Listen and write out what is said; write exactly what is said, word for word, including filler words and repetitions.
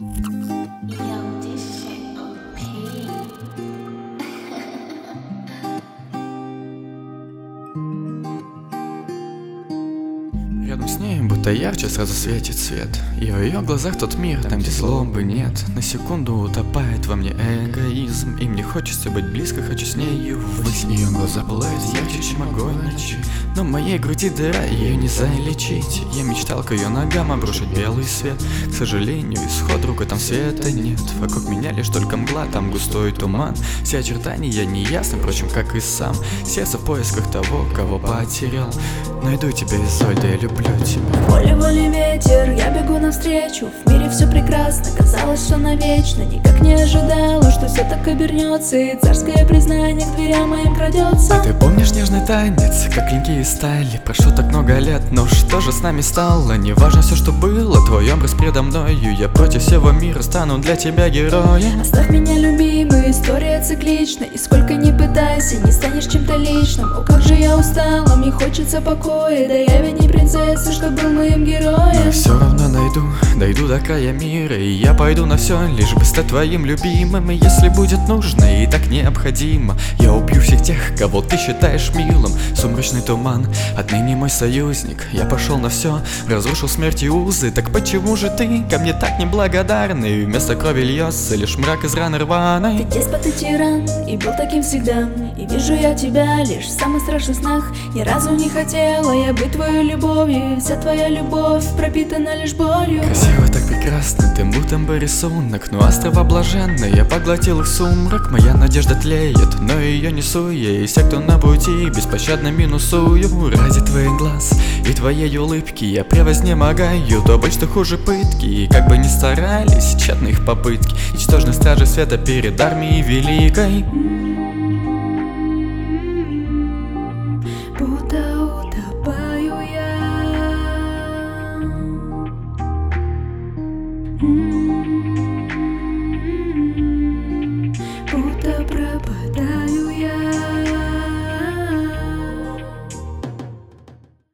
Yo, this shit O P. Рядом с ней, будто ярче, сразу светит свет. И в ее глазах тот мир, там, где злобы нет. На секунду утопает во мне эгоизм. И мне хочется быть близко, хочу с нею ввысь. Ее глаза пылают ярче, чем огонь ночи. Но в моей груди дыра, ее не залечить. Я мечтал к ее ногам обрушить белый свет. К сожалению, исход другой там света нет. Вокруг меня лишь только мгла, там густой туман. Все очертания неясны, впрочем, как и сам. Сердце в поисках того, кого потерял. Найду тебя, Изольда, я люблю тебя. Волей-волей ветер, я бегу навстречу. В мире все прекрасно, казалось, что навечно. Никак не ожидала, что все так обернется. И царское признание к дверям моим крадется. А ты помнишь нежный танец, как клинки из стали? Прошло так много лет, но что же с нами стало? Не важно все, что было, твой образ предо мною. Я против всего мира стану для тебя героем. Оставь меня, любимый, история циклична. И сколько ни пытайся, не станешь чем-то личным. О, как же я устала, мне хочется покоя. Да я ведь не принцесса, что был моим героем. Но все равно найду, дойду до края мира. И я пойду на все, лишь бы стать твоим любимым. И если будет нужно и так необходимо, я убью всех тех, кого ты считаешь милым. Сумрачный туман, отныне мой союзник. Я пошел на все, разрушил смерть и узы. Так почему же ты ко мне так неблагодарный? Вместо крови льется лишь мрак из раны рваной. Ты деспот и тиран, и был таким всегда. И вижу я тебя лишь в самых страшных снах. Ни разу не хотела я быть твоей любовью. Вся твоя любовь пропитана лишь болью. Красиво, так прекрасно, ты будто бы рисунок. Но острова блаженные, я поглотил их сумрак. Моя надежда тлеет, но ее несу я. И все, кто на пути, беспощадно минусую. Ради твоих глаз и твоей улыбки я превознемогаю то быть, что хуже пытки. И как бы ни старались, тщетны их попытки. Ничтожны стражи света перед армией великой.